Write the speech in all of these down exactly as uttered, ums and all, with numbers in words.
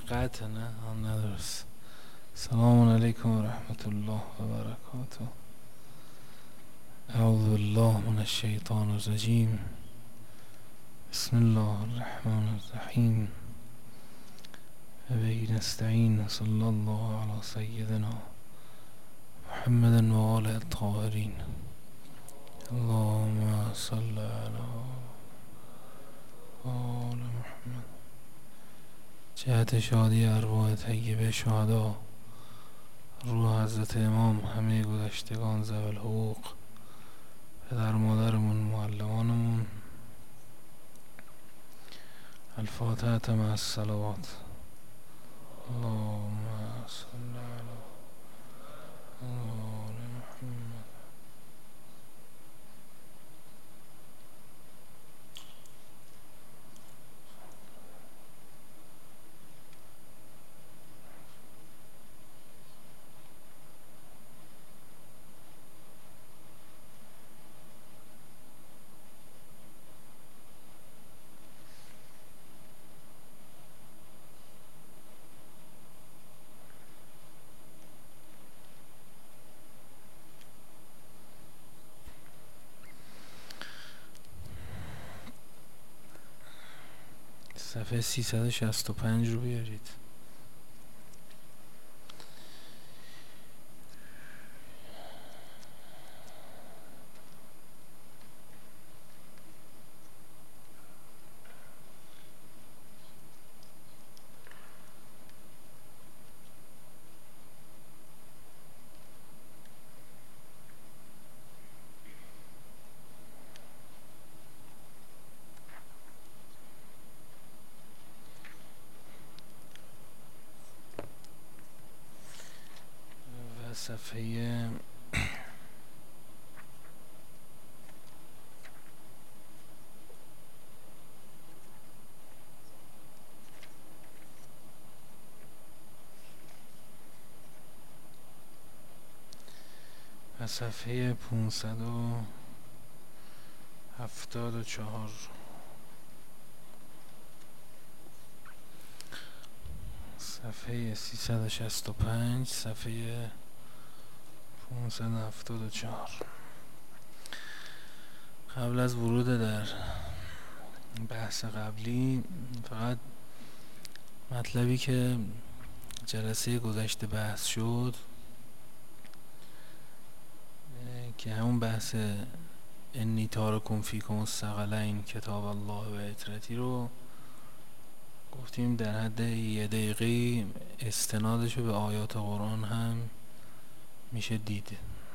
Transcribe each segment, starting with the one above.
قطع نه آن ندرست. سلام علیکم و رحمت الله و برکاته. اعوذ بالله من الشیطان الرجیم. بسم الله الرحمن الرحیم. و به نستعین. صلی الله علی سیدنا محمد و آله الطاهرین. اللهم صل علی آل محمد. جهت شادی ارواح طیبه شهدا، روح حضرت امام، همه گذشتگان ذوی الحقوق، پدر مادرمون، معلمانمون. الفاتحه مع الصلوات. اللهم صل علی آل محمد. صفحه سیصد و شصت و پنج رو بیارید. صفحه و صفحه پانصد و هفتاد و چهار. صفحه سیصد و شصت و پنج، صفحه پانصد و هفتاد و چهار. قبل از ورود در بحث قبلی، فقط مطلبی که جلسه گذشته بحث شد که همون بحث انی تارکم فیکم الثقلین کتاب الله و عترتی رو گفتیم در حد یه دقیقه استنادشو به آیات قرآن هم میشه دید.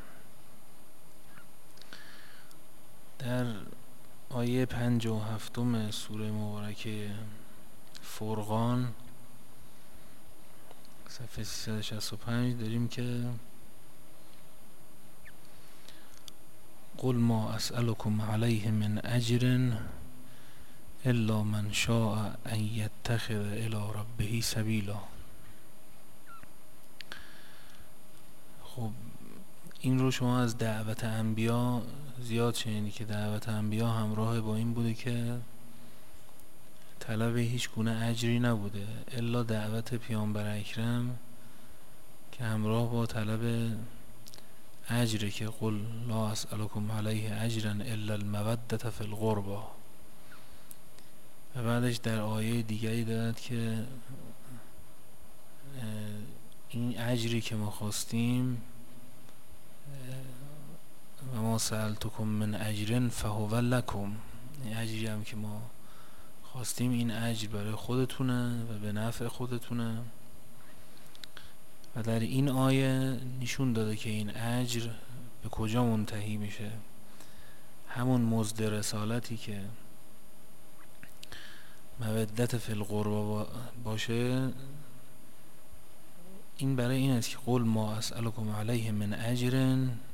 در آیه پنج و هفتم سوره مبارکه فرقان صفحه سیصد و شصت و پنج داریم که قل ما اسألكم علیه من اجر الا من شاء ان یتخذ الی ربه سبیلا. خب این رو شما از دعوت انبیا زیاد شنیدید که دعوت انبیا همراه با این بوده که طلب هیچ گونه اجری نبوده الا دعوت پیامبر اکرم که همراه با طلب اجره که قل لا اسألكم علیه اجرا الا المودة فی القربى. و بعدش در آیه دیگری دارد که این اجری که ما خواستیم و ما سألتکم من اجر فهو لکم، این اجری هم که ما خواستیم این اجر برای خودتونه و به نفع خودتونه. و در این آیه نشون داده که این اجر به کجا منتهی میشه. همون مزد رسالتی که مودت فی القربى باشه، این برای این است که قل ما اسألكم علیه من اجر،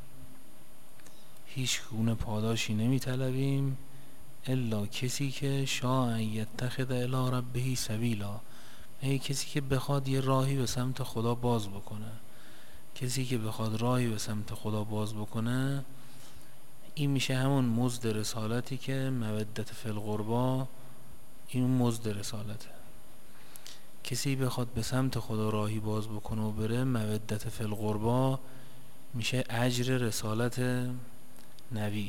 هیچ گونه پاداشی نمی طلبیم الا کسی که شاء ان یتخذ الی ربه سبیلا، ای کسی که بخواد یه راهی به سمت خدا باز بکنه. کسی که بخواد راهی به سمت خدا باز بکنه، این میشه همون مزد رسالتی که مودت فی القربى، این مزد رسالته. کسی بخواد به سمت خدا راهی باز بکنه و بره، مودت فی القربا میشه اجر رسالت نبی.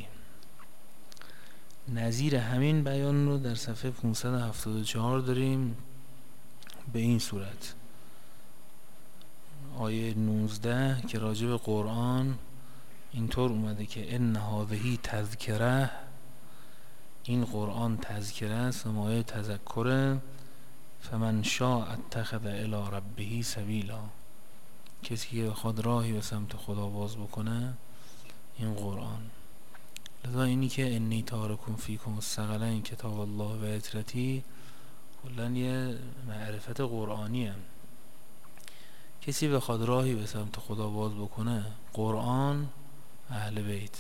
نظیر همین بیان رو در صفحه پانصد و هفتاد و چهار داریم به این صورت. آیه نوزده که راجع به قرآن اینطور اومده که ان هذه تذکره، این قرآن تذکره است و مایه تذکره. فمن شاء اتخذ الی ربه سبیلا، کسی که بخواد راهی به سمت خدا باز بکنه این قرآن. لذا اینی که انی تارکم فیکم الثقلین کتاب الله و عترتی کلن یه معرفت قرآنیه. کسی بخواد راهی به سمت خدا باز بکنه، قرآن، اهل بیت،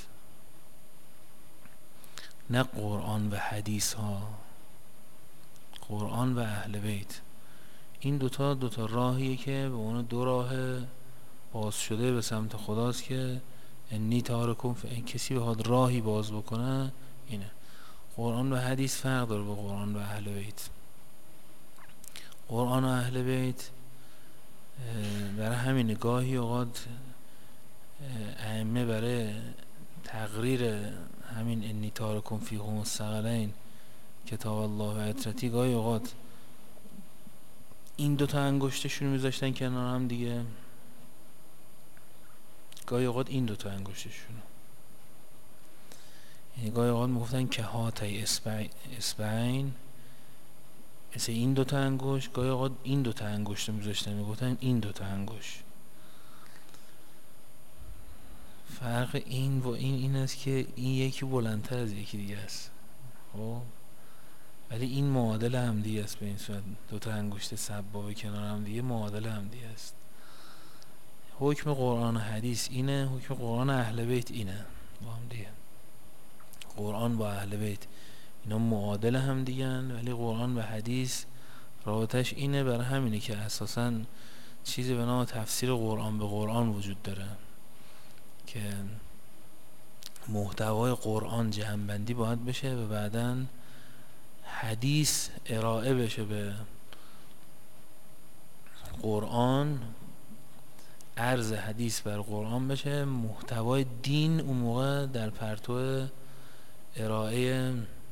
نه قرآن و حدیث ها، قرآن و اهل بیت. این دوتا دوتا راهیه که به اون دو راه باز شده به سمت خداست که انی تارکم ف... کسی بخواد راهی باز بکنه اینه. قرآن و حدیث فرق داره با قرآن و اهل بیت. قرآن و اهل بیت برای همین گاهی اوقات ائمه برای تقریر همین انی تارکم فیکم الثقلین کتاب الله و عترتی گاهی اوقات این دوتا انگشتشون میذاشتن کنار هم دیگه، گاهی اوقات این دوتا انگشتشون، یعنی گاهی اوقات میگفتن که هاتی اسبعین، مثل این دوتا انگشت، گاهی اوقات این دوتا انگشت رو میذاشتن میگفتن این دوتا انگشت. فرق این و این این است که این یکی بلندتر از یکی دیگه است، خب ولی این معادل هم دیگه است. به این صورت دوتا انگشت سبابه کنار هم دیگه معادل هم دیگه است. حکم قرآن و حدیث اینه، حکم قرآن اهل بیت اینه با هم دیگه. قرآن با اهل بیت اینا معادل هم دیگه، ولی قرآن و حدیث رابطش اینه. برای همینه که اساساً چیزی به نام تفسیر قرآن به قرآن وجود داره که محتوای قرآن جمع‌بندی باید بشه و بعداً حدیث ارائه بشه به قرآن، عرض حدیث بر قرآن بشه، محتوای دین اون موقع در پرتو ارائه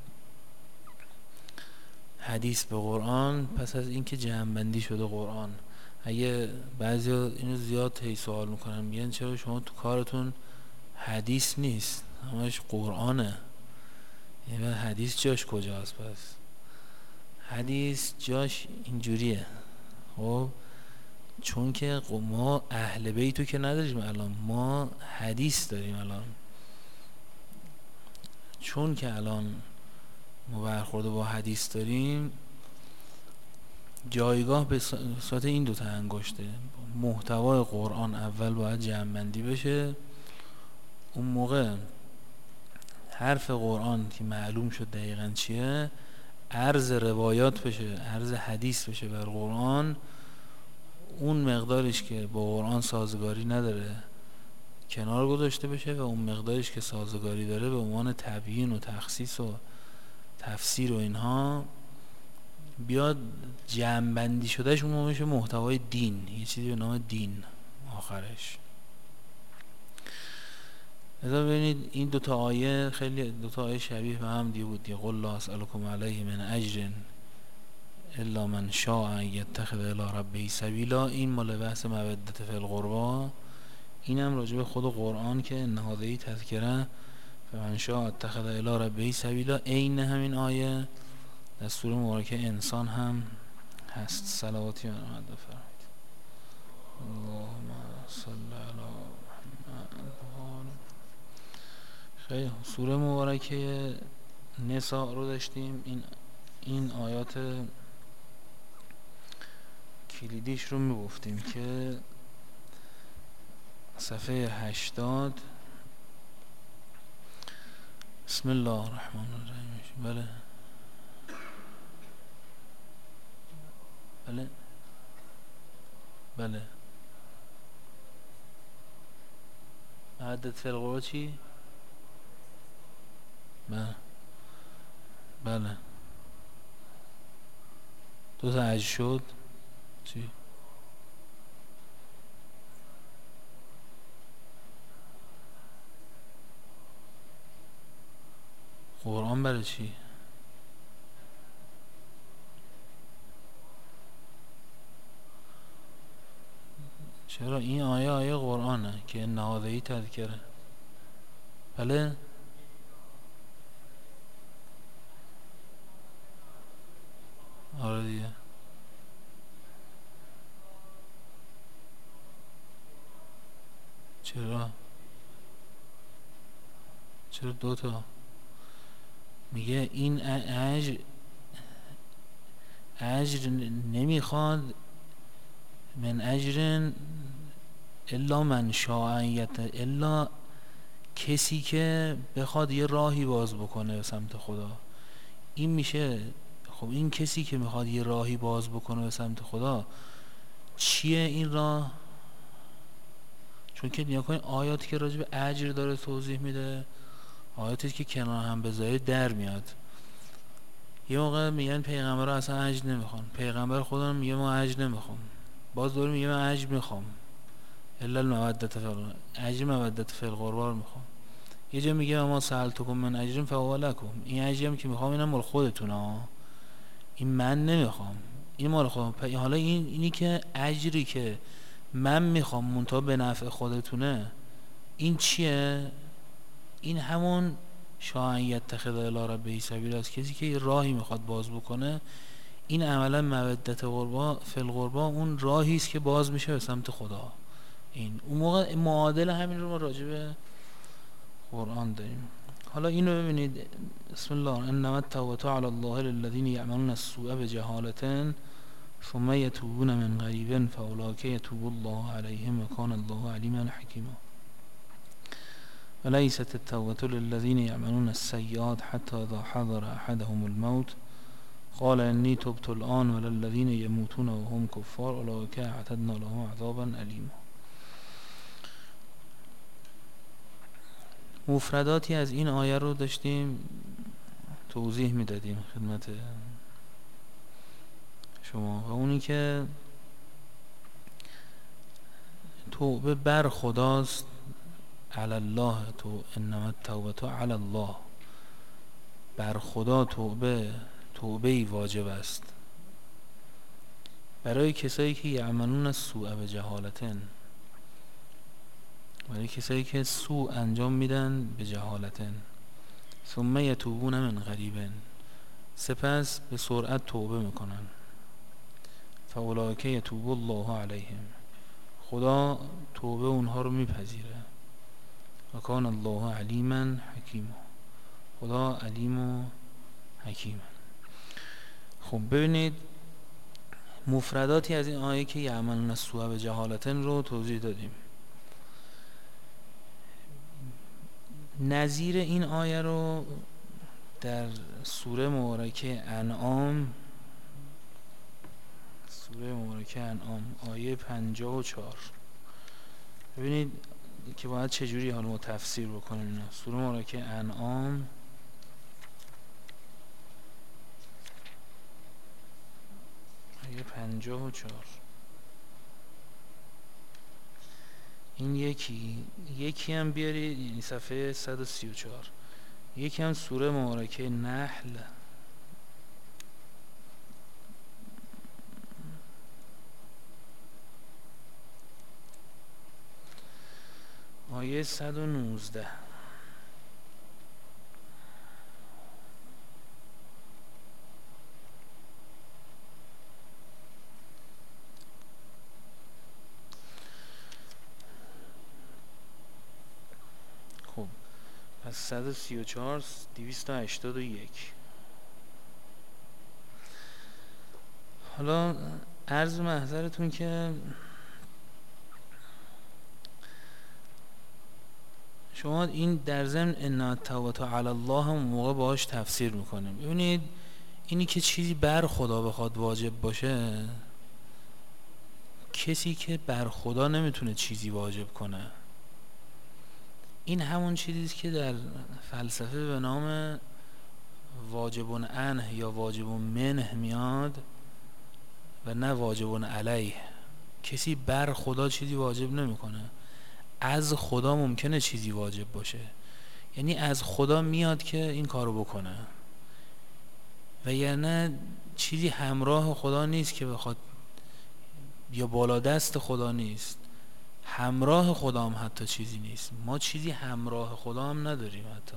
حدیث به قرآن پس از اینکه جمع‌بندی شده قرآن. اگه بعضی اینو زیاد هی سوال میکنن، میگن چرا شما تو کارتون حدیث نیست همش قرآنه، یعنی حدیث جاش کجاست؟ پس حدیث جاش اینجوریه، خب چون که ما اهل بیتو که نداریم الان، ما حدیث داریم الان. چون که الان ما برخورده با حدیث داریم، جایگاه به صورت این دوتا انگشته. محتوای قرآن اول باید جمع‌بندی بشه، اون موقع حرف قرآن که معلوم شد دقیقاً چیه، عرض روایات بشه، عرض حدیث بشه بر قرآن، اون مقدارش که با قرآن سازگاری نداره کنار گذاشته بشه و اون مقدارش که سازگاری داره به عنوان تبیین و تخصیص و تفسیر و اینها بیاد جمع‌بندی شدهش، اون میشه محتوای دین، یه چیزی به نام دین آخرش. لذا ببینید این دوتا آیه خیلی دوتا آیه شبیه به هم دیگه بود. قل لا اسألکم علیه من اجر الا من شاء یتخذ الی ربه سبیلا، این مال بحث مودت فی القربا. این هم راجع به خود قرآن که ان هذه تذکره فمن شاء اتخذ الی ربه سبیلا، عین همین آیه در سوره مبارکه انسان هم هست. صلواتی من محمد بفرمایید. اللهم صل علی محمد. خیلی سوره مبارکه نساء رو داشتیم. این این آیات کلیدیش رو میگفتیم که صفحه هشتاد بسم الله الرحمن الرحیم. بله بله بله عدد فی القرآن چی؟ بله بله دو تا عجز شد. چی؟ قرآن برای چی؟ چرا این آیه آیه قرآنه که نهادهی تذکره. بله آره دیگه. چرا چرا دوتا؟ میگه این اجر اجر نمیخواد من اجر الا من شاعیت، الا کسی که بخواد یه راهی باز بکنه به سمت خدا. این میشه خب این کسی که میخواد یه راهی باز بکنه به سمت خدا چیه این راه؟ چون که نیا کنید آیاتی که راجع به اجر داره توضیح میده، آیاتی که کنار هم بذارید در میاد. یه موقع میگن پیغمبر اصلا اجر نمیخوان، پیغمبر خدا میگه ما اجر نمیخوام، باز دوره میگه من اجر میخوام الا المودت فی القربا، اجر مودت فی القربا رو میخوام. یه جا میگه ما سألتکم من اجر فهو لکم، این اجری هم که میخوام اینم مال خودتونه، این من نمیخوام، این مال خودم. حالا این اینی که اجری که من میخوام منتها به نفع خودتونه، این چیه؟ این همون شاعیت تخذ الی ربه سبیل است. کسی که یه راهی میخواد باز بکنه، این عملا مودت قربا فی القربا اون راهی است که باز میشه به سمت خدا. این اون موقع معادل همین رو ما راجع به قرآن داریم. حالا اینو ببینید، بسم الله، انما التوبة علی الله للذین یعملون السوء بجهالة ثم یتوبون من قریب فاولئک یتوب الله علیهم وکان الله علیما حکیما. وليست التوبة للذين يعملون السيئات حتى إذا حضر أحدهم الموت قال إني تبت الآن وللذين يموتون وهم كفار أولئك أعتدنا لهم عذابا أليما. مفرداتی از این آیه رو داشتیم توضیح میدادیم خدمت شما، و اونی که توبه بر خداست، علی الله، تو انما التوبه علی الله، بر خدا توبه توبه واجب است برای کسایی که یعملون السوء بجهالة، برای کسایی که سوء انجام میدن به جهالت. ثم یتوبون من قریب، سپس به سرعت توبه میکنن. فاولئک یتوب الله علیهم، خدا توبه اونها رو میپذیره. و کان الله علیما حکیما، خدا علیم و حکیم. خب ببینید مفرداتی از این آیه که یعملون السوء بجهالة رو توضیح دادیم. نظیر این آیه رو در سوره مبارکه انعام، سوره مبارکه انعام آیه پنجاه و چهار، ببینید که باید چجوری حالا ما تفسیر بکنیم اینا. سوره مبارکه انعام آیه پنجاه و چهار، این یکی یکی هم بیارید، یعنی صفحه صد و سی و چهار. یکی هم سوره مبارکه نحل آیه صد و نوزده. خب پس صد و سی و چهار، دویست و هشتاد و یک. حالا عرض محضرتون که شما این در ضمن ان التوبة علی الله هم موقع باهاش تفسیر میکنیم. ببینید اینی که چیزی بر خدا بخواد واجب باشه، کسی که بر خدا نمیتونه چیزی واجب کنه، این همون چیزیست که در فلسفه به نام واجب عنه یا واجب منه میاد و نه واجبون علیه. کسی بر خدا چیزی واجب نمیکنه، از خدا ممکنه چیزی واجب باشه، یعنی از خدا میاد که این کارو بکنه، و یعنی چیزی همراه خدا نیست که بخواد، یا بالا دست خدا نیست، همراه خدا هم حتی چیزی نیست. ما چیزی همراه خدا هم نداریم حتی.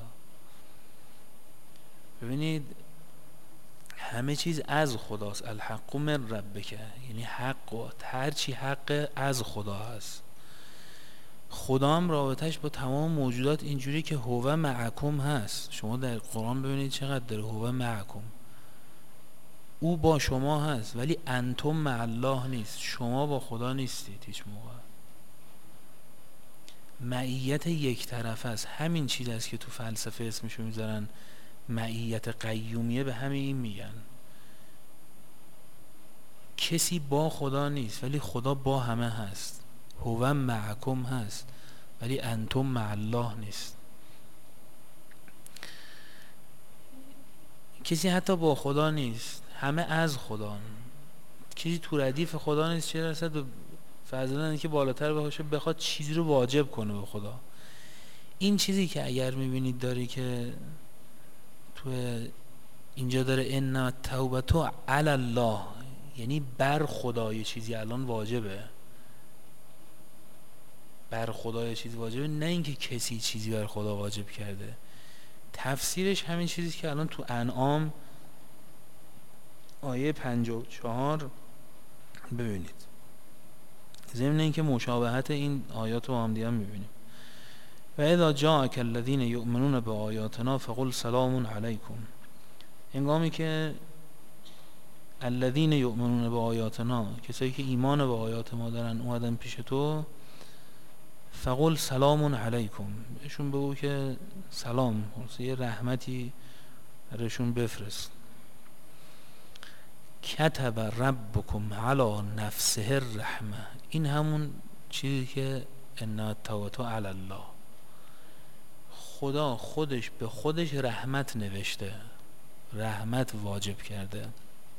ببینید همه چیز از خداست. الحق من ربک، یعنی حق و هر چی حق از خدا هست. خدا هم رابطش با تمام موجودات اینجوری که هو معکم هست. شما در قرآن ببینید چقدر داره هو معکم، او با شما هست، ولی انتم مع الله نیست، شما با خدا نیستید هیچ موقع. معیت یک طرف است. همین چیز است که تو فلسفه اسمشو میذارن معیت قیومیه، به همین این میگن کسی با خدا نیست ولی خدا با همه هست. هو معکم هست ولی انتم مع الله نیست. کسی حتی با خدا نیست، همه از خدا. کسی تو ردیف خدا نیست، چه درصد به فرضاً که بالاتر باشه بخواد چیزی رو واجب کنه به خدا. این چیزی که اگر میبینید داری که تو اینجا داره ان التوبه علی الله، یعنی بر خدا یه چیزی الان واجبه، بر خدا یه چیزی واجبه، نه اینکه کسی چیزی بر خدا واجب کرده. تفسیرش همین چیزی که الان تو انعام آیه پنجاه و چهار ببینید، ضمن اینکه مشابهت این آیات رو با هم دیگه میبینیم. و اذا جاءک الذین یؤمنون بآیاتنا فقل سلام علیکم. هنگامی که الذین یؤمنون بآیاتنا، کسایی که ایمان به آیات ما دارن اومدن پیش تو، فقل سلام علیکم، بهشون بگو که سلام، یه رحمتی برشون بفرست. کتب ربکم علی نفسه الرحمه، این همون چیزی که ان التوبه علی الله، خدا خودش به خودش رحمت نوشته، رحمت واجب کرده،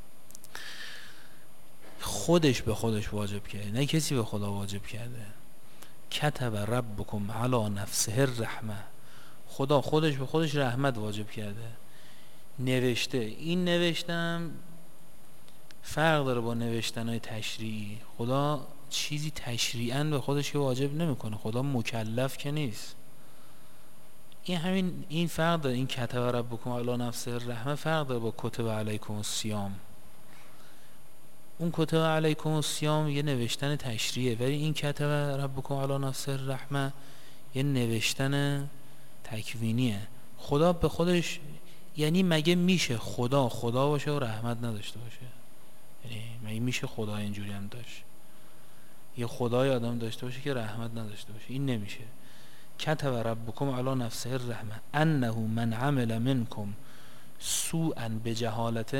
خودش به خودش واجب کرده، نه کسی به خدا واجب کرده. کتب ربکم علی نفسه الرحمه، خدا خودش به خودش رحمت واجب کرده، نوشته. این نوشتم فرق داره با نوشتنهای تشریعی. خدا چیزی تشریعاً به خودش که واجب نمیکنه، خدا مکلف که نیست. این همین این فرق داره. این کتب ربکم علی نفسه الرحمه فرق داره با کتب علیکم الصیام. اون کتب علیکم الصیام یه نوشتن تشریعه، ولی این کتب ربکم علی نفسه الرحمه یه نوشتن تکوینیه. خدا به خودش، یعنی مگه میشه خدا خدا باشه و رحمت نداشته باشه؟ یعنی مگه میشه خدا اینجوری هم داشت؟ یه خدای آدم داشته باشه که رحمت نداشته باشه؟ این نمیشه. کتب ربکم علی نفسه الرحمه انه من عمل منکم سوءا بجهالت.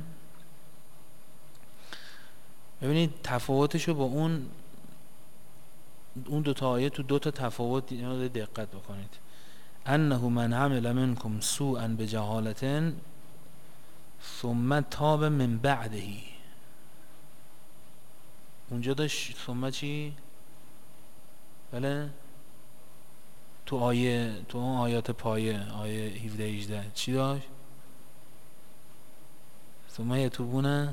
ببینید تفاوتشو با اون اون دو تا آیه تو دو تا تفاوت دقت بکنید. انه من عمل منکم سوءا بجهالت ثم تاب من بعده، اونجا داشت ثم چی؟ بله تو آیه تو اون آیات پایه آیه هفده هجده چی داشت؟ ثم یتوبونه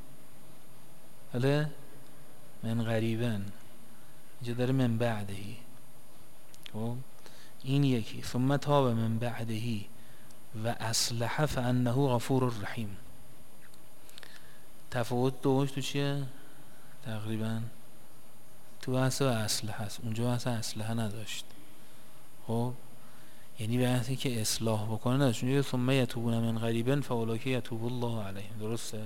بله من قریبن، اینجا داره من بعدهی. خب این یکی ثم تاب من بعدهی و اصلح فانه غفور الرحیم. تفاوت دوش تو چیه؟ تقریبا تو بحث و اصلح هست، اونجا بحث اصلح نداشت. خب یعنی بحثی که اصلاح بکنه نداشت. اونجا ثم یتوبون من قریبا فاولئک یتوب الله علیهم. درسته؟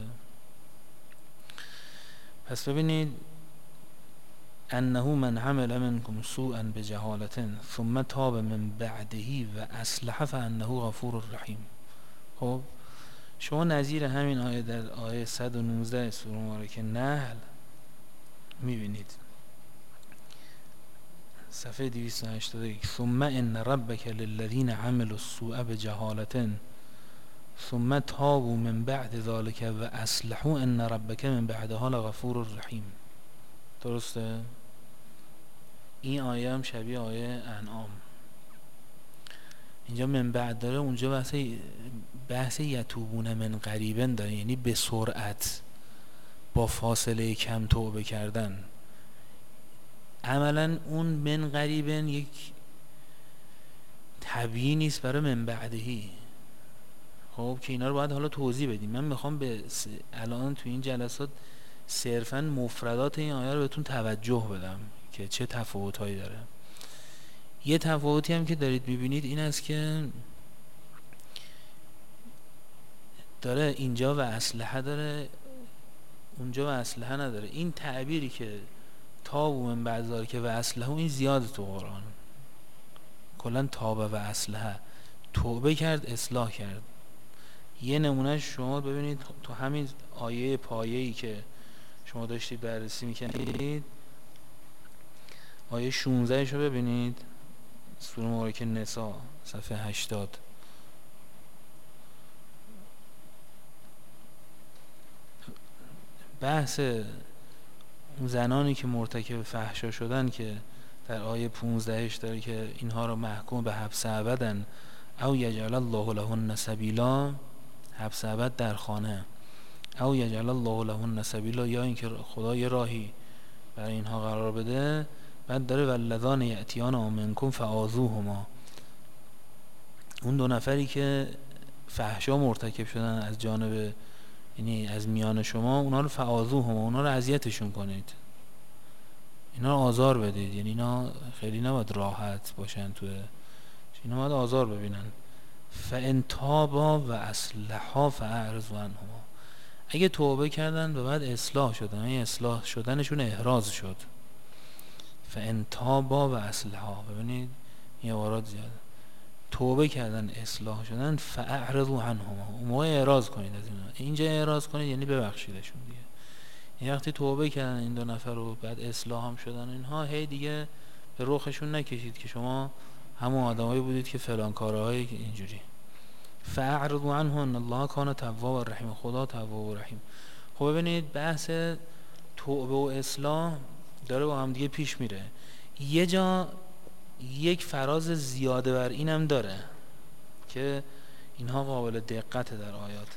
پس ببینید انه من عمل منکم سوءا بجهالت ثم تاب من بعده و اصلح فانه غفور الرحیم. خب شما نظیر همین آیه در آیه صد و نوزده سوره مبارکه نحل میبینید، صفحه دویست و هشتاد و یک ثم ان ربک للذین عملوا السوء بجهالت ثم تابوا من بعد ذلك و اصلحوا ان ربک من بعدها لغفور رحیم. درسته؟ این آیه هم شبیه آیه انعام. اینجا من بعد داره، اونجا بحث بحث یتوبون من قریبن داره، یعنی به سرعت با فاصله کم توبه کردن. عملا اون من قریبن یک تبیینی است برای من بعدهی. خب که اینا رو باید حالا توضیح بدیم. من میخوام به الان تو این جلسات صرفا مفردات این آیه رو بهتون توجه بدم که چه تفاوتایی داره. یه تفاوتی هم که دارید میبینید این است که داره اینجا و اسلحه داره، اونجا و اسلحه نداره. این تعبیری که تاب من بعد داره که و اسلحه، این زیاده تو قرآن. کلا تاب و اسلحه، توبه کرد اصلاح کرد. یه نمونه شما ببینید تو همین آیه پایه‌ای که شما داشتید بررسی میکنید، آیه شانزده شو ببینید، سوره مبارکه نساء صفحه هشتاد. بحث زنانی که مرتکب فحشا شدن که در آیه پانزده داره که اینها رو محکوم به حبس ابدن او یجعل الله لهن سبیلا، حبس ابد در خانه، او یجعل الله لهن سبیلا، یا اینکه خدا یه راهی برای اینها قرار بده. بعد داره والذان یأتیان منکم فآذوهما، اون دو نفری که فحشا مرتکب شدن از جانب، یعنی از میان شما، اونا رو فآذوهما، اونا رو اذیتشون کنید، اینا رو آزار بدید. یعنی اینا خیلی نباید راحت باشن، تو اینا باید آزار ببینن. فإن تابا و اصلحا فاعرضوا عنهما، اگه توبه کردن و بعد اصلاح شدن، این اصلاح شدنشون احراز شد. فإن تابا و اصلحا، ببینید این عبارات زیاده، توبه کردن اصلاح شدن، فاعرضوا عنهما، اون موقع اعراض کنید از اینا. اینجا اعراض کنید یعنی ببخشیدشون دیگه. این وقتی توبه کردن این دو نفر رو، بعد اصلاح هم شدن اینها، هی دیگه به رخشون نکشید که شما همون آدمایی بودید که فلان کارهای اینجوری. فاعرضوا عنه ان الله کان توابا رحیم، خدا تواب و رحیم. خب ببینید بحث توبه و اصلاح داره با هم دیگه پیش میره. یه جا یک فراز زیاده بر اینم داره که اینها قابل دقت در آیات.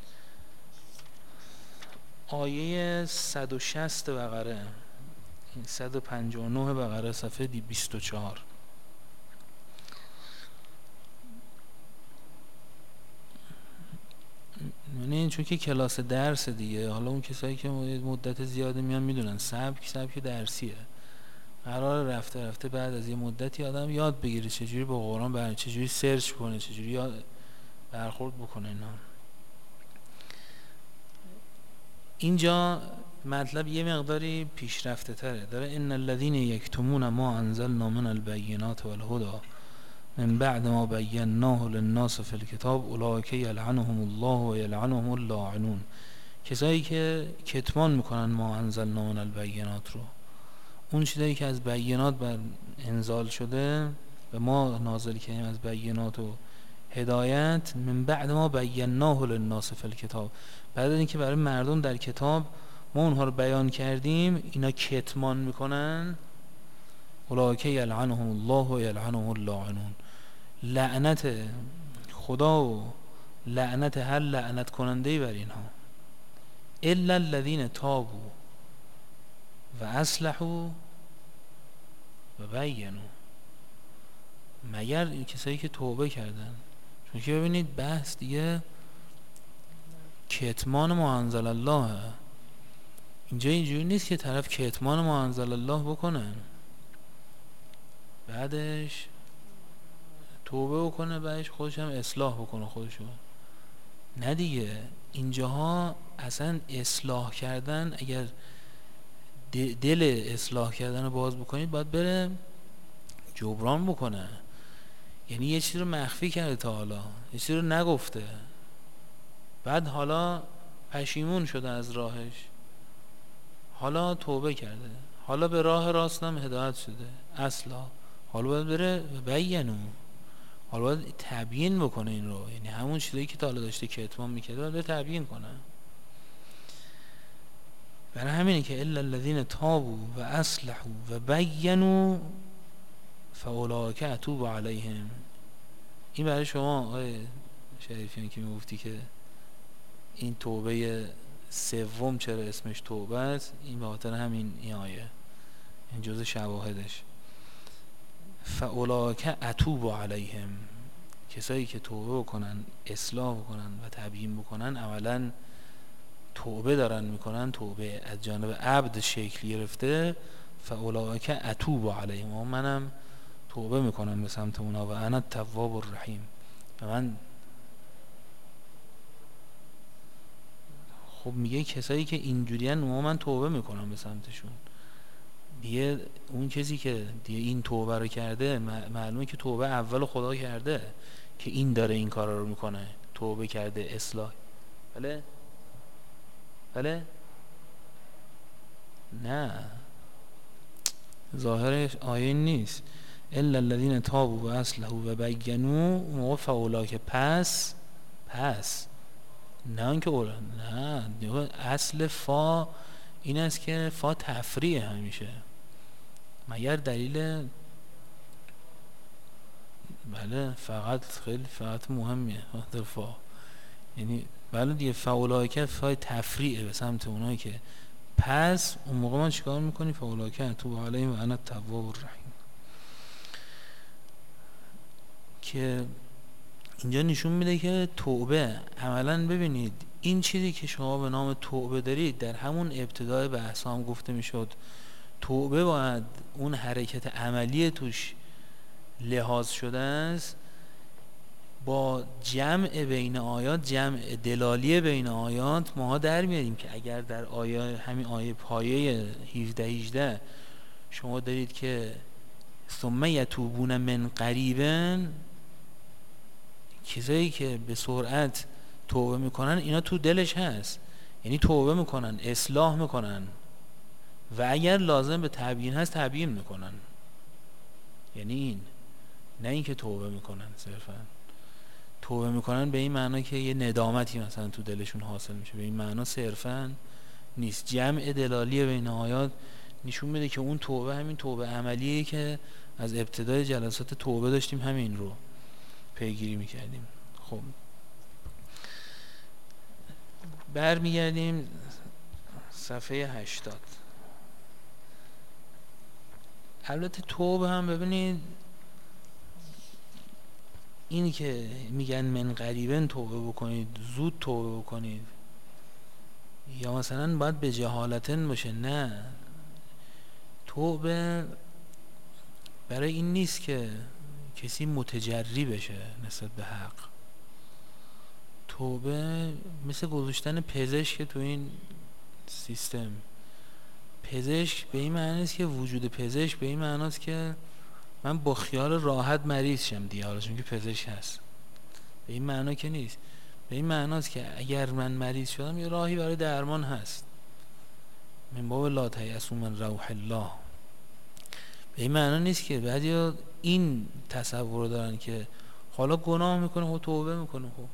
آیه صد و شصت بقره، صد و پنجاه و نه بقره صفحه بیست و چهار. یعنی چون که کلاس درس دیگه، حالا اون کسایی که مدت زیاده میان میدونن سبک سبک درسیه، قرار رفته رفته بعد از یه مدتی آدم یاد بگیره چجوری با قرآن بر چجوری سرچ کنه، چجوری یاد برخورد بکنه. اینا اینجا مطلب یه مقداری پیشرفته تره، داره ان الذين یکتمون ما انزلنا من البینات والهدى من بعد ما بیناه للناس فی الکتاب اولئک یلعنهم الله و یلعنهم اللاعنون. کسایی که کتمان میکنن ما انزلنا من البینات رو، اون چیزایی که از بینات بر انزال شده و ما نازل کردیم از بینات و هدایت، من بعد ما بیناه للناس فی الکتاب، بعد از اینکه برای مردم در کتاب ما اونها رو بیان کردیم، اینا کتمان میکنن. اولئک یلعنهم الله و یلعنهم اللاعنون، لعنت خدا و لعنت هر لعنت کننده بر اینها. الا الذين تابوا و اصلحوا و بینوا، مگر کسایی که توبه کردن. چون که ببینید بحث دیگه کتمان ما انزل الله، اینجا اینجوری نیست که طرف کتمان ما انزل الله بکنه بعدش توبه بکنه بعدش خودش هم اصلاح بکنه خودشو، نه دیگه. اینجاها اصلا اصلاح کردن، اگر دل اصلاح کردن رو باز بکنید باید بره جبران بکنه. یعنی یه چیز رو مخفی کرده تا حالا، یه چیز رو نگفته، بعد حالا پشیمون شده از راهش، حالا توبه کرده، حالا به راه راست هم هدایت شده اصلا، حالا باید بره بینو حالا باید تبیین بکنه این رو، یعنی همون چیزایی که تا حالا داشته کتمان میکرده باید تبیین کنه. برای همینه که الا الذین تابوا و اصلحوا و بینوا فاولئک اتوب علیهم. این برای شما آقای شریفیان که میگفتی که این توبه سوم چرا اسمش توبه است، این به خاطر همین این آیه، این جزء شواهدش. فاولئک اتوب علیهم، کسایی که توبه بکنن، اصلاح بکنن و تبیین بکنن، اولا توبه دارن میکنن، توبه از جانب عبد شکل گرفته. فاولئک اتوب علیهم، و منم توبه میکنم به سمت اونا. و انا التواب الرحیم، و من خب میگه کسایی که اینجوریان و من توبه میکنم به سمتشون. دیگه اون کسی که دیگه این توبه رو کرده، معلومه که توبه اول خدا کرده که این داره این کارا رو میکنه، توبه کرده، اصلاح. بله بله نه، ظاهر آیه نیست. الا الذین تابوا و اصلحوا و بینوا موقع فاولئک، پس پس نه اینکه اولا، نه، اصل فا این است که فا تفریع همیشه، مگر دلیل بله فقط خیلی فقط مهمیه در فا، یعنی بله دیگه فاولئک فای تفریعه به سمت اونایی که پس اون موقع ما چیکار میکنیم؟ فاولئک اتوب علیهم و انا التواب الرحیم. که اینجا نشون میده که توبه عملا، ببینید این چیزی که شما به نام توبه دارید در همون ابتدای بحث هم گفته میشد، توبه باید اون حرکت عملی توش لحاظ شده است با جمع بین آیات، جمع دلالی بین آیات. ما در میاریم که اگر در آیه همین آیه پایه هفده هجده شما دارید که ثم یتوبون من قریبن، چیزایی که به سرعت توبه میکنن اینا تو دلش هست، یعنی توبه میکنن، اصلاح میکنن و اگر لازم به تبیین هست تبیین میکنن. یعنی این نه اینکه توبه میکنن صرفا توبه میکنن به این معنا که یه ندامتی مثلا تو دلشون حاصل میشه، به این معنا صرفا نیست. جمع دلالی بین آیات نشون میده که اون توبه همین توبه عملیه که از ابتدای جلسات توبه داشتیم همین رو پیگیری میکردیم. خب برمیگردیم صفحه هشتاد. البته توبه هم ببینید اینی که میگن من قریبن توبه بکنید، زود توبه بکنید، یا مثلا باید به جهالتن باشه، نه، توبه برای این نیست که کسی متجری بشه نسبت به حق. توبه مثل گذاشتن پزشک تو این سیستم. پزشک به این معنی است که وجود پزشک به این معنی است که من با خیال راحت مریض شم دیگه، حالا چون که پزشک هست، به این معنا که نیست. به این معنا است که اگر من مریض شدم یه راهی برای درمان هست، من باب لا تیأسوا من روح الله. به این معنا نیست که بعضیا این تصور رو دارن که حالا گناه میکنه خب توبه میکنه، خب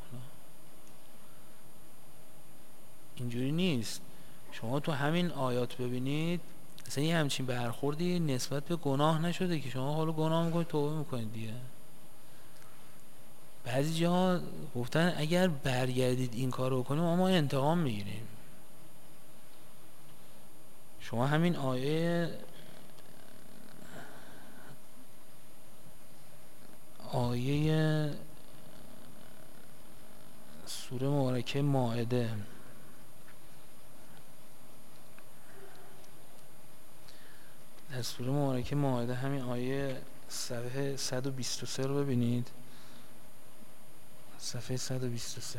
اینجوری نیست. شما تو همین آیات ببینید اصلا یه همچین برخوردی نسبت به گناه نشده که شما حالا گناه میکنید توبه میکنید دیگه. بعضی جاها گفتن اگر برگردید این کار رو کنیم ما انتقام میگیریم. شما همین آیه آیه سوره مبارکه مائده در سوره مبارکه مائده همین آیه صفحه صد و بیست و سه رو ببینید. صفحه صد و بیست و سه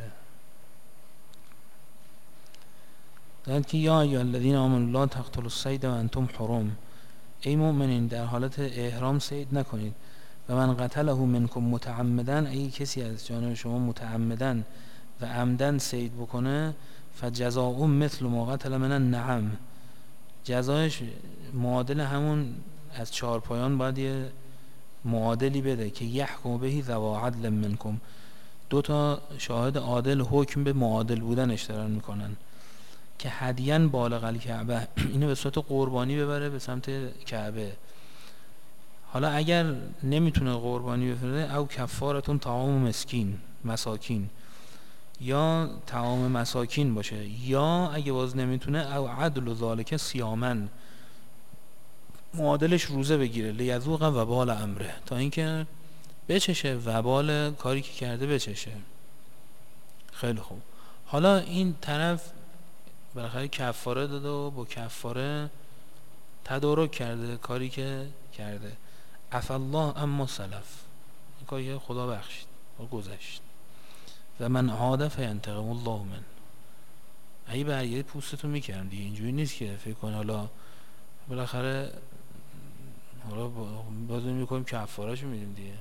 دارد که یا ایها الذین آمنوا لا تقتلوا الصید و انتم حرم، ای مؤمنین در حالت احرام صید نکنید. و من قتله منکم متعمدا، ای کسی از جانب شما متعمدا و عمدن صید بکنه، فجزاء مثل ما قتل من النعم، جزایش معادل همون از چهار پایان باید یه معادلی بده که یحکم بهی ذو عدل منکم، دو تا شاهد عادل حکم به معادل بودنش دارن میکنن که هدیاً بالغ الکعبه، اینو به صورت قربانی ببره به سمت کعبه. حالا اگر نمیتونه قربانی بفرسته، او کفارتون طعام مسکین مساکین، یا طعام مساکین باشه، یا اگه باز نمیتونه او عدل ذالک صیامن، معادلش روزه بگیره، لیذوق وبال امره، تا اینکه بچشه وبال کاری که کرده بچشه. خیلی خوب، حالا این طرف بالاخره کفاره داده و با کفاره تدارک کرده کاری که کرده، عفا الله اما سلف، این کاری خدا بخشید و گذشت، و من عاد فینتقم الله من. اگه برگردی پوستتون میکردم دیگه، اینجوری نیست که فکر کن حالا بالاخره حالا بازم میکنیم کفارهشو میدیم دیگه.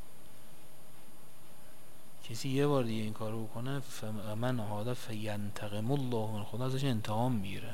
کسی یه بار دیگه این کارو بکنه، من عاد فینتقم الله من، خدا ازش انتقام میگیره.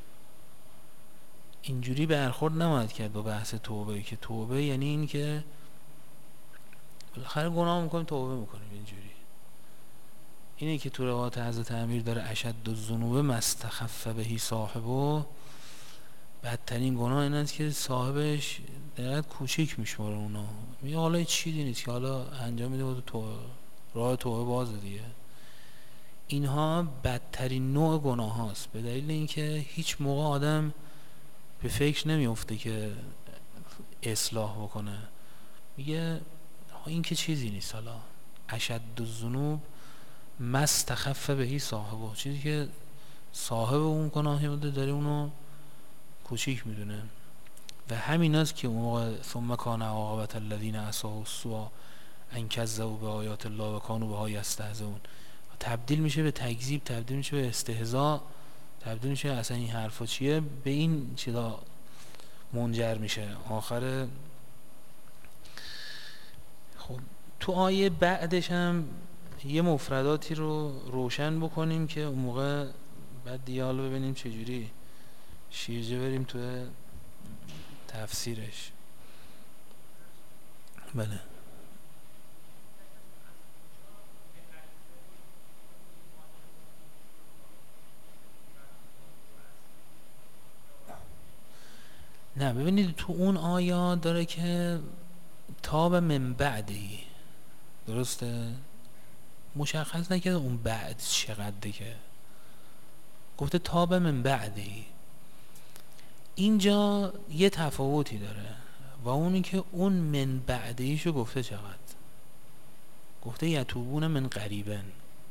اینجوری برخورد نماید کرد با بحث توبه، که توبه یعنی این که بالاخره گناه میکنیم توبه میکنیم. اینجوری اینه که تو روایات حضرت امیر داره اشد الذنوب ما استخف بهی صاحبه، بدترین گناه این است که صاحبش دقیقاً کوچیک میشماره اونا، میگه حالا چیزی نیست که حالا انجام میده و تو راه توبه بازه دیگه. اینها بدترین نوع گناه هاست، به دلیل اینکه هیچ موقع آدم به فکر نمیفته که اصلاح بکنه، میگه این که چیزی نیست، حالا اشد الذنوب ما استخف بهی صاحبه، چیزی که صاحب اون گناهی بوده داره اونو کوچیک میدونه. و همین است که اون موقع ثم کان عاقبت الذین اساءوا السوء ان کذبوا بآیات الله و کانوا بها یستهزئون، تبدیل میشه به تکذیب، تبدیل میشه به استهزاء، تبدیل میشه اصلا این حرفا چیه، به این چیزا منجر میشه آخر. خب تو آیه بعدش هم یه مفرداتی رو روشن بکنیم که اون موقع بعد دیگه حالا ببینیم چجوری شیرجه بریم تو تفسیرش. بله نه، ببینید تو اون آیات داره که تاب من بعدی، درسته؟ مشخص نکرده اون بعد چقدره، که گفته تاب من بعدی. اینجا یه تفاوتی داره و اونی که اون من بعدیشو گفته چقدر، گفته یتوبون من قریبن.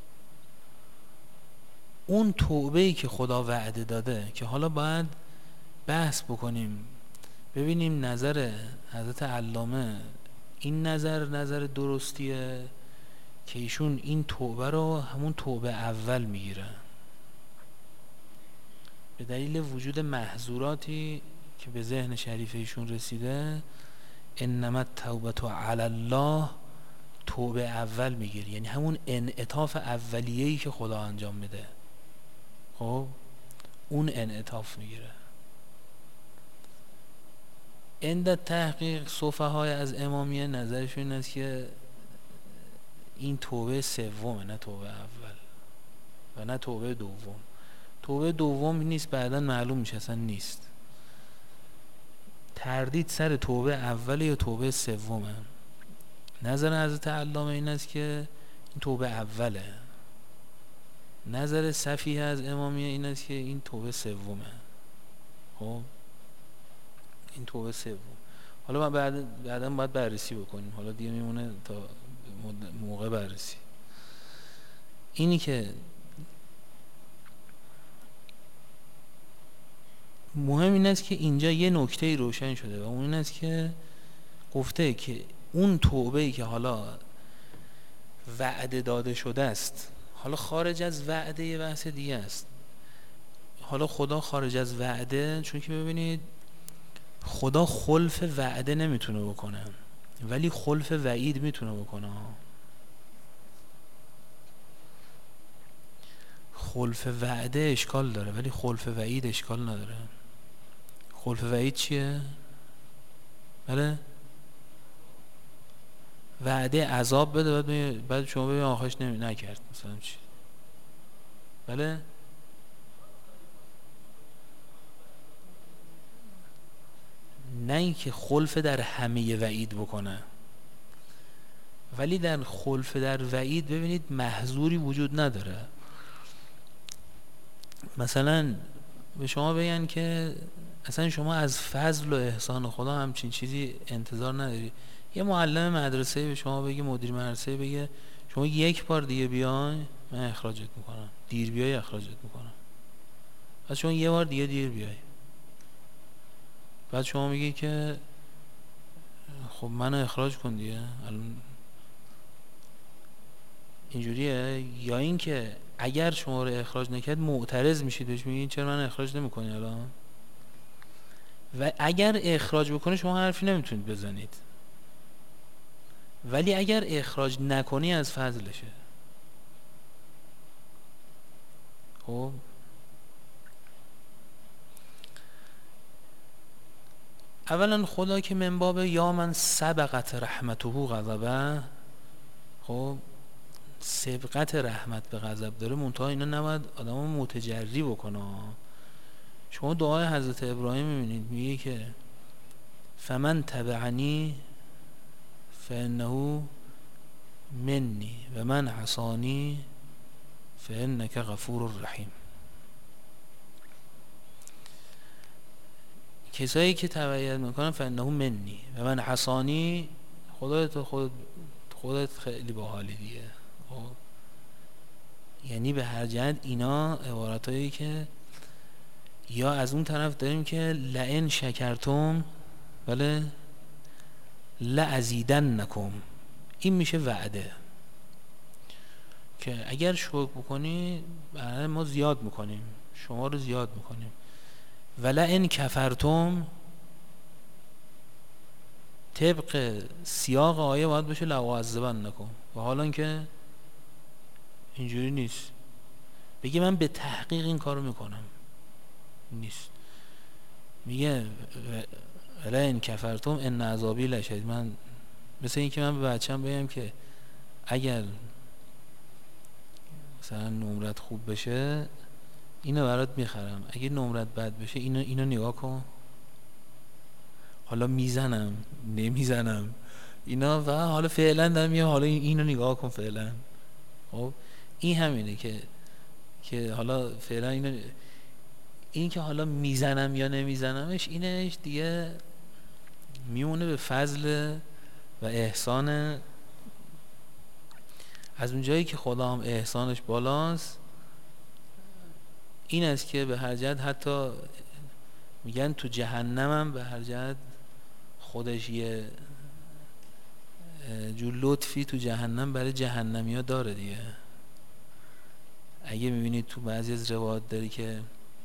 اون توبه‌ای که خدا وعده داده که حالا باید بحث بکنیم ببینیم نظر حضرت علامه این نظر نظر درستیه که ایشون این توبه رو همون توبه اول میگیره به دلیل وجود محظوراتی که به ذهن شریف ایشون رسیده. انما التوبه علی الله، توبه اول میگیره، یعنی همون انعطاف اولیه‌ای که خدا انجام میده، خب اون انعطاف میگیره. عند تحقیق صفحای از امامیه نظرشون این است که این توبه سومه، نه توبه اول و نه توبه دوم. توبه دوم نیست، بعداً معلوم میشه اصلا نیست. تردید سر توبه اول یا توبه سومه. نظر حضرت علامه این است که این توبه اوله. نظر صفیح از امامیه این است که این توبه سومه. خب این توبه سوم. حالا ما بعد بعداً باید بررسی بکنیم، حالا دیگه میمونه تا موقع بررسی. اینی که مهم این است که اینجا یه نکته روشن شده و اون این است که گفته که اون توبه‌ای که حالا وعده داده شده است، حالا خارج از وعده یه بحث دیگه است. حالا خدا خارج از وعده، چون که ببینید خدا خلف وعده نمیتونه بکنه ولی خلف وعید میتونه بکنه. خلف وعده اشکال داره ولی خلف وعید اشکال نداره. خلف وعید چیه؟ بله وعده عذاب بده، بعد بعد شما ببین آخرش نمی نکرد مثلا چی. بله نه اینکه خلف در همه وعید بکنه، ولی در خلف در وعید ببینید محظوری وجود نداره. مثلا به شما بگن که اصلا شما از فضل و احسان خدا همچین چیزی انتظار نداری. یه معلم مدرسه به شما بگه، مدیر مدرسه بگه شما یک بار دیگه بیای من اخراجت میکنم، دیر بیای اخراجت میکنم. بعد شما یه بار دیگه دیر بیای، بعد شما میگی که خب منو اخراج کن دیگه. الان اینجوریه. یا این که اگر شما رو اخراج نکرد معترض میشید بهش، میگین چرا من اخراج نمیکنی الان؟ و اگر اخراج بکنه شما حرفی نمیتونید بزنید، ولی اگر اخراج نکنی از فضلشه. خب اولا خدا که من باب یا من سبقت رحمته غضبه، خب سبقت رحمت به غضب داره، منتها اینا نباید آدم متجری بکنه. شما دعای حضرت ابراهیم میبینید میگه که فمن تبعنی فانه منی و من عصانی فانک غفور رحیم. کسایی که تبعیت میکنن فانه منی و من عصانی، خدایت خود خودت خیلی باحالی دیگه. یعنی به هر جهت اینا عبارتایی که یا از اون طرف داریم که لئن شکرتم بله لازیدنکم، این میشه وعده که اگر شکر بکنی برای ما زیاد میکنیم، شما رو زیاد میکنیم. و لئن کفرتم طبق سیاق آیه باید بشه لأعذبنکم، و حالا که اینجوری نیست بگه من به تحقیق این کارو میکنم، نیست. میگه ولا ان کفرتم ان عذابی لشدید. من مثل این که من به بچه‌م بگم که اگر مثلا نمرت خوب بشه اینو برات میخرم، اگه نمرت بد بشه اینو اینو نگاه کن، حالا میزنم نمیزنم اینا، و حالا فعلا دارم میگم حالا اینو نگاه کن فعلا. خب این همینه که که حالا فعلا اینو، این که حالا میزنم یا نمیزنمش اینش دیگه میمونه به فضل و احسان. از اونجایی که خدا هم احسانش بالاست این است که به هر جهت حتی میگن تو جهنم هم به هر جهت خودش یه جور لطفی تو جهنم برای جهنمی ها داره دیگه. اگه میبینید تو بعضی از روایات داری که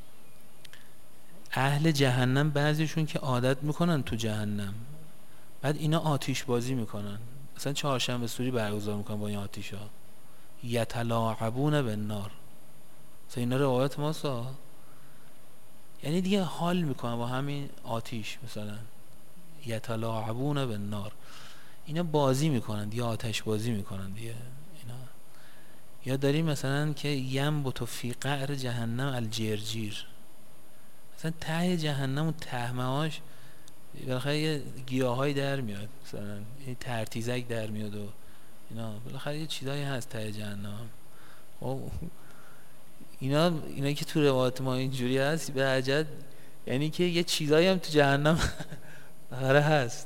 اهل جهنم بعضیشون که عادت میکنن تو جهنم، بعد اینا آتیش بازی میکنن، مثلا چهارشنبه سوری برگزار میکنن با این آتیش ها، یتلاعبون بالنار، مثلا اینا روایت ماست، یعنی دیگه حال میکنن با همین آتیش، مثلا یتلاعبون بالنار، اینا بازی میکنن دیگه، آتش بازی میکنن دیگه اینا. یا داریم مثلا که ینبت فی قعر جهنم الجرجیر، مثلا ته جهنم و تهمهاش بالاخره یه گیاهایی در میاد، مثلا یه ترتیزک در میاد و اینا، بالاخره یه چیزایی هست ته جهنم. خب اینا اینا که تو روایت ما اینجوری هست به حجت، یعنی که یه چیزایی هم تو جهنم بالاخره هست.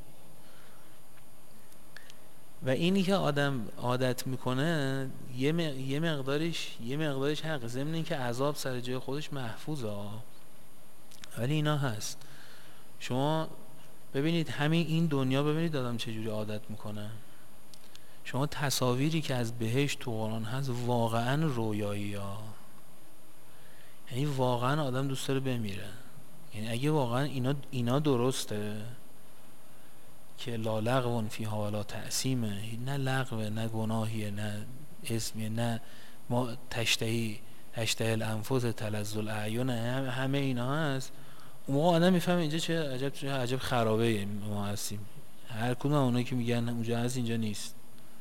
و اینی که آدم عادت میکنه یه م... یه مقدارش یه مقدارش حق، ضمن این که عذاب سر جای خودش محفوظه، ولی اینا هست. شما ببینید همین این دنیا، ببینید آدم چجوری عادت میکنه. شما تصاویری که از بهشت تو قرآن هست واقعا رویایی ها، یعنی واقعا آدم دوست داره بمیره. یعنی اگه واقعا اینا اینا درسته که لا لغو فیها ولا تأثیمه، نه لغوه نه گناهیه نه اسمیه نه ما تشتهی تشتهی الانفس تلذ الاعین، همه اینا هست، اون موقع آدم میفهمه اینجا چه عجب چه عجب خرابه ما هستیم. هر کدوم اونایی که میگن اونجا هست اینجا نیست.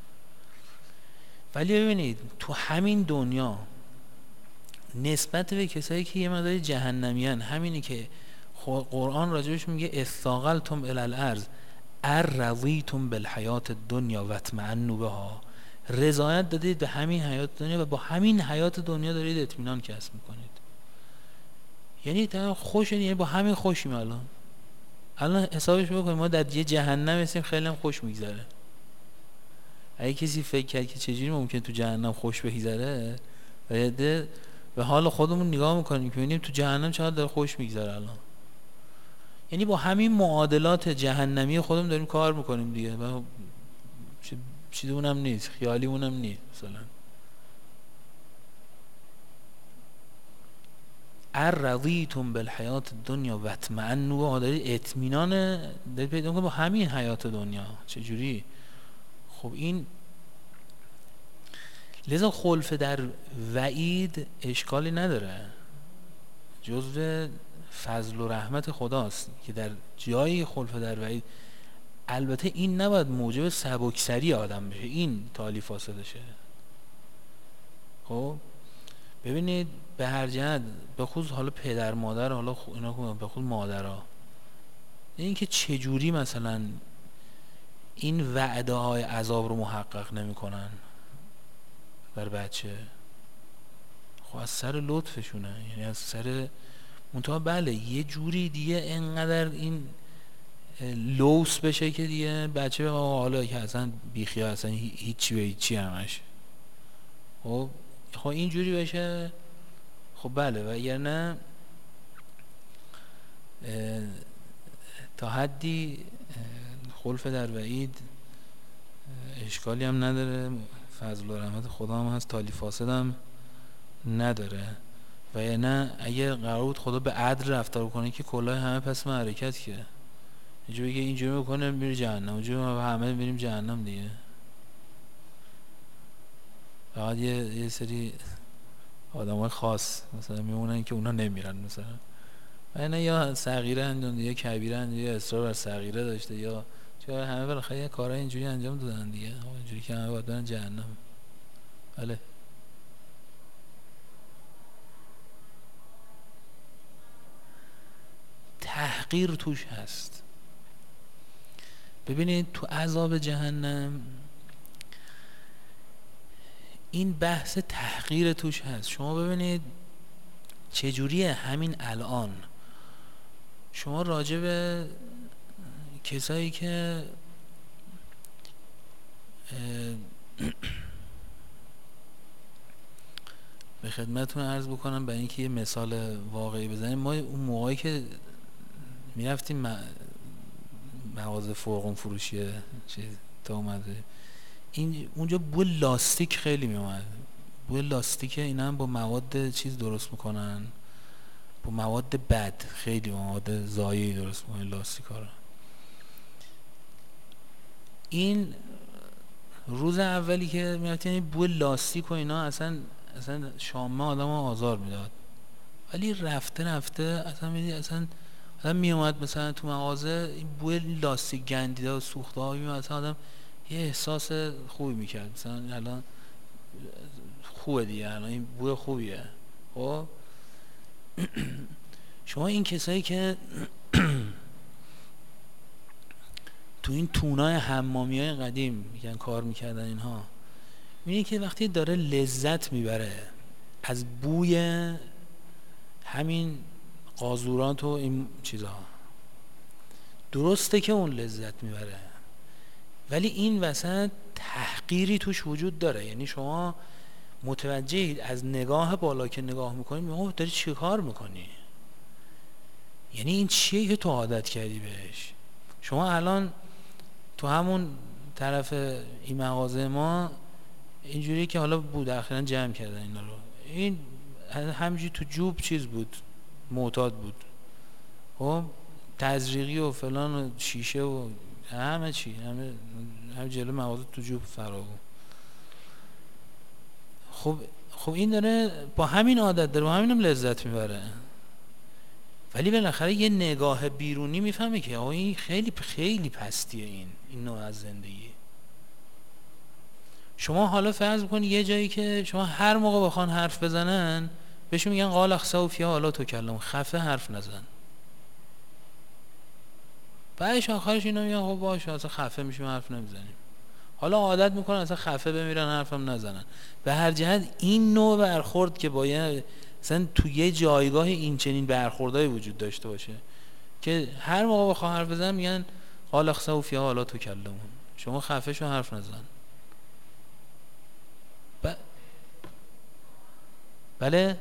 ولی ببینید تو همین دنیا نسبت به کسایی که یه مقدار جهنمیان، همینی که قرآن راجبش میگه استاقلتم الی الارض ارضیتم بالحیات الدنیا و اطمئنوا بها، رضایت دادید به همین حیات دنیا و با همین حیات دنیا دارید اطمینان کسب میکنید. یعنی تا خوش، یعنی با همین خوشیم. الان الان حسابش بکنیم ما در یه جهنم هستیم خیلی هم خوش میگذره. اگه کسی فکر کرد که چجوری ممکن تو جهنم خوش بگذره، به حال خودمون نگاه میکنیم که ببینیم تو جهنم چقدر داره خوش میگذره الان. یعنی با همین معادلات جهنمی خودمون داریم کار میکنیم دیگه. چیزی اونم نیست، خیالی اونم نیست. مثلا ارضیتم بالحیات الدنیا و اطمئنوا، دارید اطمینان دارید پیدا میکنید با همین حیات دنیا. چجوری؟ خب این لذا خلف در وعید اشکالی نداره، جزو فضل و رحمت خداست که در جایی خلف در وعید. البته این نباید موجب سبکسری آدم بشه، این تالی فاسده شه. خب ببینید به هر جهت، به خصوص حالا پدر مادر، حالا اینا به خصوص مادرها، این که چجوری مثلا این وعده های عذاب رو محقق نمی کنن بر بچه. خب از سر لطفشونه، یعنی از سر منتها بله یه جوری دیگه انقدر این لوس بشه که دیگه بچه حالا که اصلا بیخیال، اصلا هیچی به هیچی همش. خب خب این جوری بشه خب بله، و اگر نه تا حدی خلف در وعید اشکالی هم نداره، فضل و رحمت خدا هم هست، تالی فاسد هم نداره. و یا نه اگه قرار بود خدا به عدل رفتار کنه که کلاه همه پس من حرکت که اینجا بگه اینجوری میکنه میری جهنم، اونجا همه میریم جهنم دیگه. فقط یه, یه سری آدم های خاص مثلا میمونن که اونا نمیرن مثلا، و یا نه یا صغیره اندون یا کبیره اندون یا اصرار بر صغیره داشته، یا چرا همه بالاخره یه کارهای اینجوری انجام دادن دیگه، اینجوری که همه باید برن جهنم. بله تحقیر توش هست. ببینید تو عذاب جهنم این بحث تحقیر توش هست. شما ببینید چجوریه همین الان شما راجع به کسایی که به خدمتتون عرض بکنم برای اینکه یه مثال واقعی بزنیم، ما اون موقعی که میرفتیم مغازه فرقون فروشیه چیز تا اومده این اونجا بوی لاستیک خیلی میومد، بوی لاستیک اینا هم با مواد چیز درست میکنن، با مواد بد، خیلی مواد ضایعی درست میکنن لاستیک ها رو. این روز اولی که میرفتیم این بوی لاستیک و اینا اصلا اصلا شامه آدم آزار میداد، ولی رفته رفته اصلا میدید اصلا آدم میومد مثلا تو مغازه این بوی لاستیک گندیده و سوخته ها میومد، اصلا آدم یه احساس خوبی میکرد، مثلا الان خوبه دیگه، الان این بوی خوبیه. خب شما این کسایی که تو این تونای حمامی های قدیم میگن کار میکردن اینها، میبینی که وقتی داره لذت میبره از بوی همین قاذورات و این چیزها، درسته که اون لذت میبره، ولی این وسط تحقیری توش وجود داره. یعنی شما متوجهید از نگاه بالا که نگاه میکنی میگم داری چی کار میکنی، یعنی این چیه که تو عادت کردی بهش. شما الان تو همون طرف این مغازه ما اینجوری که حالا بود اخیراً جمع کردن اینا رو، این همینجوری تو جوب چیز بود، معتاد بود، خب تزریقی و فلان و شیشه و همه چی، همه هم جلو مغازه تو جوب فرا بود. خب خب این داره با همین عادت داره با همینم لذت میبره، ولی بالاخره یه نگاه بیرونی میفهمه که آقا این خیلی خیلی پستیه، این این نوع از زندگی. شما حالا فرض بکنید یه جایی که شما هر موقع بخوان حرف بزنن بهشون میگن قال اخسأوا فیها ولا تکلموا، خفه حرف نزن. بعدش آخرش اینا میگن خب باشه اصلا خفه میشیم حرف نمیزنیم. حالا عادت میکنن اصلا خفه بمیرن حرفم نزنن. به هر جهت این نوع برخورد که باید مثلا تو یه جایگاه این چنین برخوردایی وجود داشته باشه که هر موقع بخوام حرف بزنم میگن قال اخسأوا فیها ولا تکلموا، شما خفه شو حرف نزن. ب... بله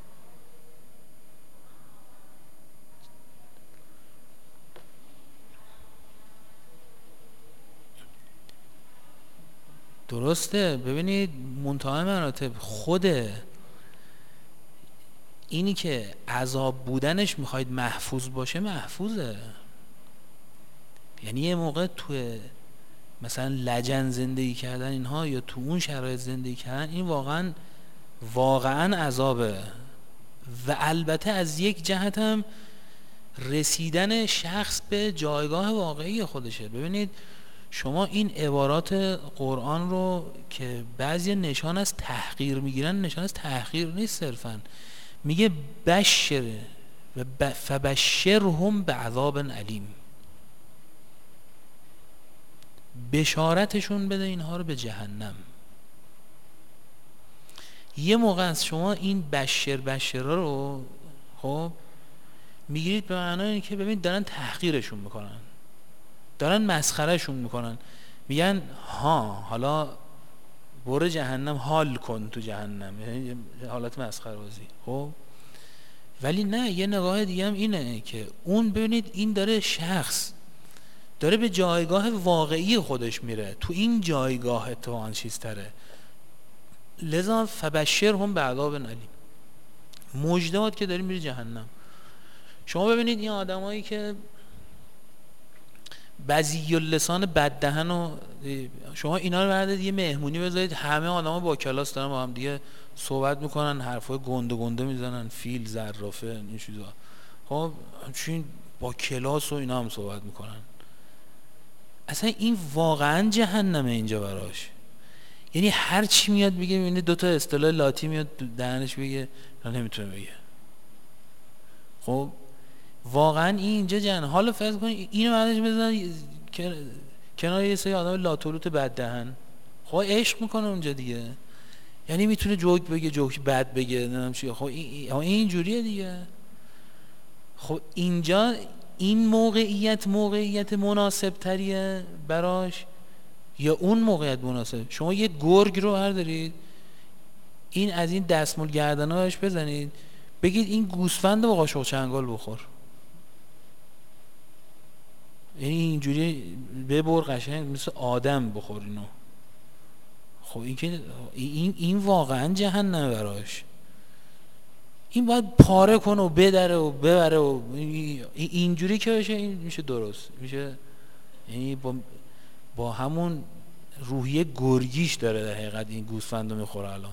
درسته. ببینید منتهی مراتب خود اینی که عذاب بودنش میخواید محفوظ باشه محفوظه. یعنی یه موقع تو مثلا لجن زندگی کردن اینها یا تو اون شرایط زندگی کردن این واقعا واقعا عذابه. و البته از یک جهت هم رسیدن شخص به جایگاه واقعی خودشه. ببینید شما این عبارات قرآن رو که بعضی نشان از تحقیر میگیرن، نشان از تحقیر نیست، صرفا میگه بشر و ب... فبشرهم بعذاب علیم، بشارتشون بده اینها رو به جهنم. یه موقع از شما این بشر بشرا رو خب میگیرید به معنای اینه که ببین دارن تحقیرشون میکنن، دارن مسخرهشون میکنن، میگن ها حالا برو جهنم حال کن تو جهنم، یعنی حالت مسخره بازی. خب ولی نه، یه نگاه دیگه هم اینه که اون ببینید این داره شخص داره به جایگاه واقعی خودش میره، تو این جایگاه اتفاقاً چیزتره. لذا فبشرهم بعذاب علیم، مژده که داری میری جهنم. شما ببینید این آدمایی که بذیء اللسان بددهن و شما اینا رو بردارید یه مهمونی بذارید، همه آدما با کلاس دارن با هم دیگه صحبت میکنن، حرفای گنده گنده میزنن، فیل زرافه این چیزا. خب چون با کلاس و اینا هم صحبت میکنن، اصلا این واقعا جهنمه اینجا براش. یعنی هر چی میاد بگه، میبینید دو تا اصطلاح لاتی میاد دهنش بگه نمیتونه بگه. خب واقعا این اینجا جن. حالا فرض کنید اینو بعدش بزنن کنار یه سری آدم لاتولوت بد دهن، خب عشق میکنه اونجا دیگه، یعنی میتونه جوک بگه، جوک بد بگه، نمیدونم چی. خب این این جوریه دیگه. خب اینجا این موقعیت موقعیت مناسب تریه براش یا اون موقعیت مناسب؟ شما یه گرگ رو بردارید، این از این دستمال گردنهاش بزنید، بگید این گوسفند با قاشق چنگال بخور، یعنی اینجوری ببر قشنگ مثل آدم بخور اینو. خب این که این این واقعا جهنمه براش. این باید پاره کنه و بدره و ببره و اینجوری که بشه این میشه درست میشه، یعنی با با همون روحیه گرگیش داره در حقیقت این گوسفندو میخوره الان.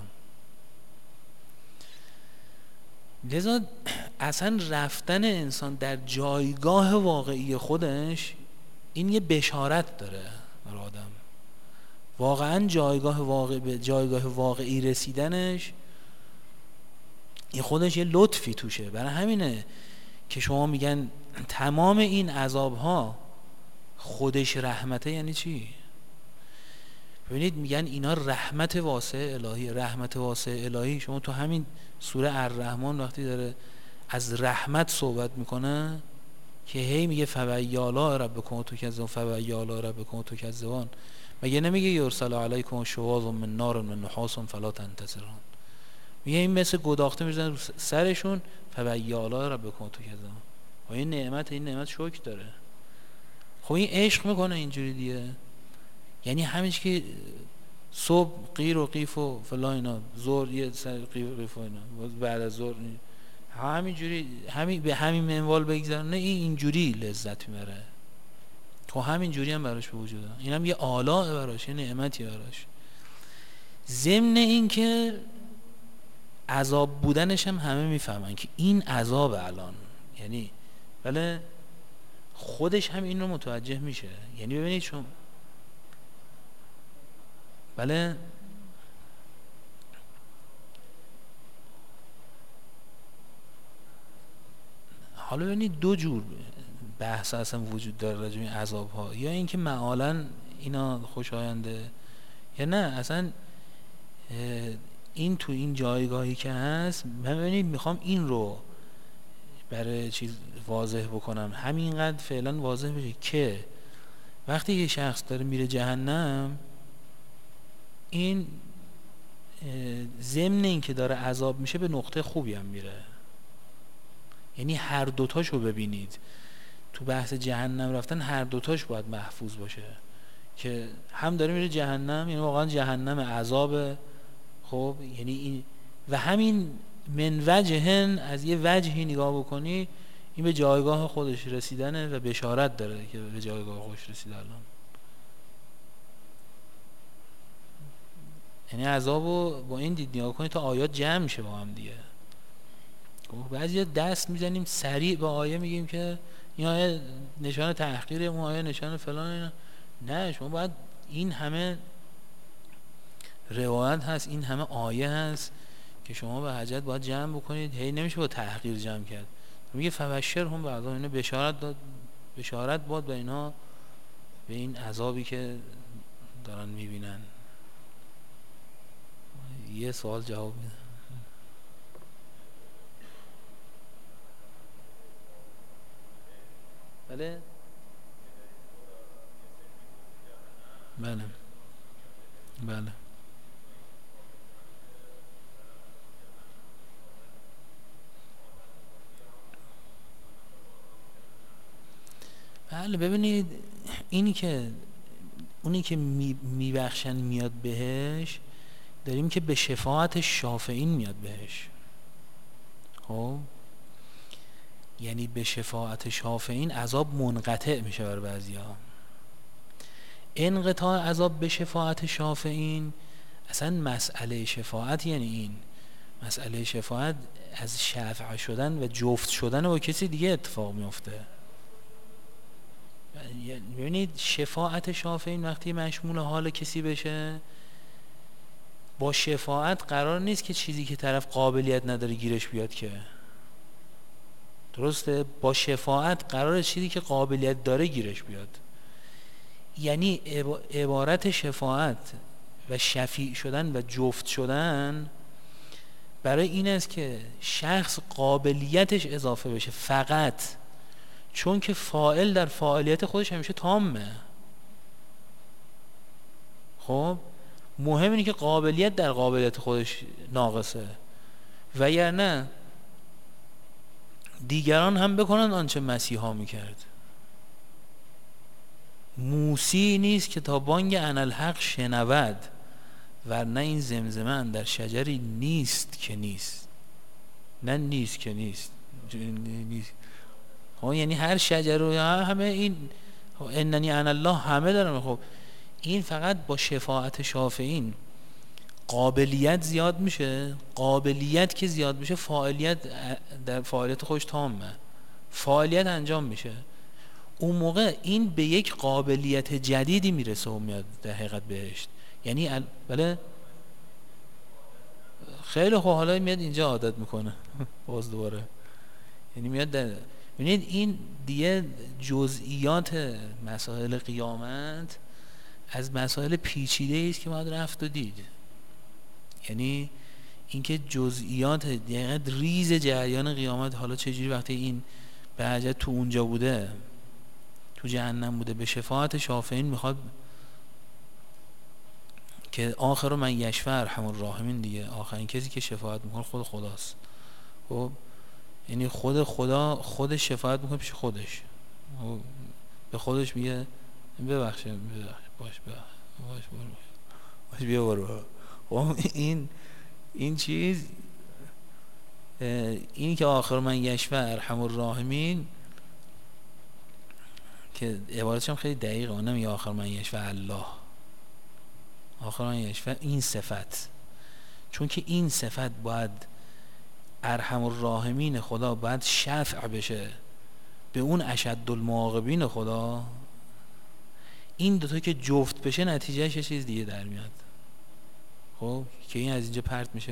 لذا اصلا رفتن انسان در جایگاه واقعی خودش این یه بشارت داره برای آدم. واقعا جایگاه واقعی به جایگاه واقعی رسیدنش این خودش یه لطفی توشه. برای همینه که شما میگن تمام این عذابها خودش رحمته. یعنی چی؟ ببینید میگن اینا رحمت واسع الهی. رحمت واسع الهی شما تو همین سوره الرحمن وقتی داره از رحمت صحبت میکنه که هی میگه فبیالا ربکم تکذبون فبیالا ربکم تکذبون، مگه نمیگه یرسل علیکم شواظ من نار من نحاس فلا تنتصرون؟ میگه این مثل گداخته میزنه رو سرشون فبیالا ربکم تکذبون. و این نعمت این نعمت شکر داره. خب این عشق میکنه اینجوری دیگه. یعنی همیشه که صبح قیر و قیف و فلا اینا، ظهر یه سر قیر و قیف و اینا، بعد از ظهر همینجوری همین به همین منوال بگذارن، نه این اینجوری لذت میبره. خب همینجوری هم براش به وجود داره. اینم یه آلاء براش، یه نعمتی براش. ضمن این که عذاب بودنش هم همه میفهمن که این عذاب الان یعنی بله خودش هم این رو متوجه میشه. یعنی ببینید شما بله حالا ببینید دو جور بحث اصلا وجود داره راجع به عذاب ها، یا اینکه معالاً اینا خوشاینده یا نه اصلا این تو این جایگاهی که هست. من ببینید میخوام این رو برای چیز واضح بکنم، همینقدر فعلا واضح بشه که وقتی یه شخص داره میره جهنم، این ضمن این که داره عذاب میشه به نقطه خوبی هم میره. یعنی هر دوتاشو ببینید تو بحث جهنم رفتن، هر دوتاش باید محفوظ باشه که هم داره میره جهنم، یعنی واقعا جهنم عذاب. خب یعنی این و همین من وجهن، از یه وجهی نگاه بکنی این به جایگاه خودش رسیدنه و بشارت داره که به جایگاه خودش رسیده الان. یعنی عذابو با این دید نگاه کنی تا آیات جمع میشه با هم دیگه. بعضی دست میزنیم سریع به آیه میگیم که این آیه نشان تحقیر، اون آیه نشان فلان. نه، شما باید این همه روایت هست، این همه آیه هست که شما به حاجت باید جمع بکنید. هی نمیشه با تحقیر جمع کرد. میگه فبشر هم بعضا اینو بشارت داد، بشارت باد به اینا، به این عذابی که دارن میبینن. یه سوال جواب میده. بله بله بله بله ببینید اینی که اونی که میبخشن میاد بهش، داریم که به شفاعت شافعین میاد بهش. خب یعنی به شفاعت شافعین عذاب منقطع میشه بر بعضیا. انقطاع عذاب به شفاعت شافعین، اصلا مسئله شفاعت یعنی این مسئله شفاعت از شفع شدن و جفت شدن با کسی دیگه اتفاق میفته. ببینید شفاعت شافعین وقتی مشمول حال کسی بشه، با شفاعت قرار نیست که چیزی که طرف قابلیت نداره گیرش بیاد، که درسته؟ با شفاعت قراره چیزی که قابلیت داره گیرش بیاد. یعنی عبارت شفاعت و شفیع شدن و جفت شدن برای این است که شخص قابلیتش اضافه بشه، فقط چون که فاعل در فاعلیت خودش همیشه تامه. خب مهم اینه که قابلیت در قابلیت خودش ناقصه، وگرنه دیگران هم بکنن آنچه مسیحا میکرد. موسی نیست که تا بانگ انالحق شنود، ورنه این زمزمه اندر شجری نیست که نیست. نه نیست که نیست، نیست. خب یعنی هر شجر رو همه این اننی انا الله همه دارم. خب این فقط با شفاعت شافعین قابلیت زیاد میشه. قابلیت که زیاد میشه، فاعلیت در فاعلیت خودش تامه، فاعلیت انجام میشه. اون موقع این به یک قابلیت جدیدی میرسه و میاد در حقیقت بهشت. یعنی ال... بله خیلی خوب، حالا میاد اینجا عادت میکنه باز دوباره، یعنی میاد در ببینید این دیگه جزئیات مسائل قیامت از مسائل پیچیده است که باید رفت و دید. یعنی اینکه جزئیات دقیقاً ریز جریان قیامت، حالا چجوری وقتی این به حجت تو اونجا بوده، تو جهنم بوده، به شفاعت شافعین میخواد که آخر من یشفع ارحم الراحمین دیگه، آخرین کسی که شفاعت میکنه خود خداست. خب یعنی خود خدا خود شفاعت میکنه پیش خودش، به خودش میگه ببخشه ببخشه باش باش باش باش بیا برو. خب این این چیز این که آخر من یشفع ارحم الراحمین که عبارتش هم خیلی دقیقه، اون نمیگه آخر من یشفع الله، آخر من یشفع این صفت، چون که این صفت باید ارحم الراحمین خدا باید شفع بشه به اون اشد المعاقبین خدا، این دوتا که جفت بشه نتیجهش یه چیز دیگه در میاد. خب که این از اینجا پرت میشه.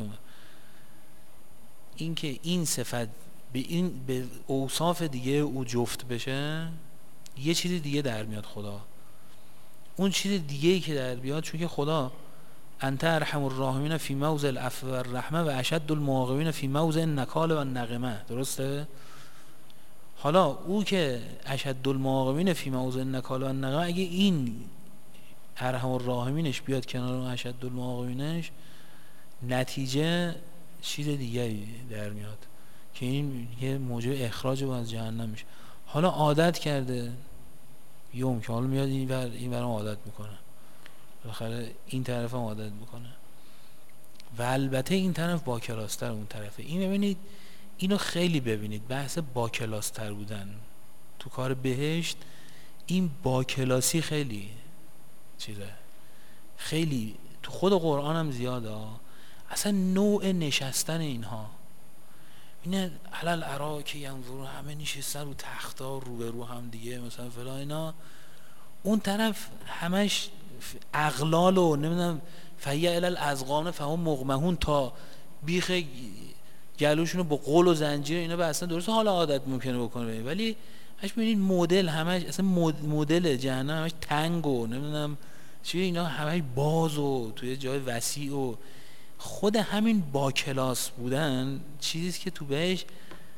این که این صفت به این به اوصاف دیگه او جفت بشه، یه چیز دیگه در میاد خدا. اون چیز دیگه‌ای که در بیاد، چون که خدا انت ارحم الراحمین فی موضع العفو والرحمه و اشد المعاقبین فی موضع النکال و النقمه، درسته؟ حالا او که اشد المعاقبین فی موضع النکال و النقمه، اگه این ارحم الراحمینش بیاد کنار اون اشد المعاقبینش، نتیجه چیز دیگری در میاد که این یه موجب اخراج او از جهنم میشه. حالا عادت کرده یوم که حالا میاد این ور این ورم عادت میکنه، بالاخره این طرف هم عادت میکنه و البته این طرف با کلاستر اون طرفه. این ببینید اینو خیلی ببینید، بحث با کلاستر بودن تو کار بهشت، این با کلاسی خیلی چیزه، خیلی تو خود قرآن هم زیاده. اصلا نوع نشستن اینها، اینه علل ارا که ینظرون، همه نشستن رو تختا رو به رو هم دیگه مثلا فلان اینا، اون طرف همش اغلال و نمیدونم فیع علل ازغان فهم مغمهون، تا بیخ گلوشونو با قل و زنجیر اینا به اصلا درسته حالا عادت ممکنه بکنه، ولی همش ببینید مدل همش اصلا مدل جهنم همش تنگ و نمیدونم چی، اینا همش باز و توی جای وسیع و خود همین با کلاس بودن چیزیست که تو بهش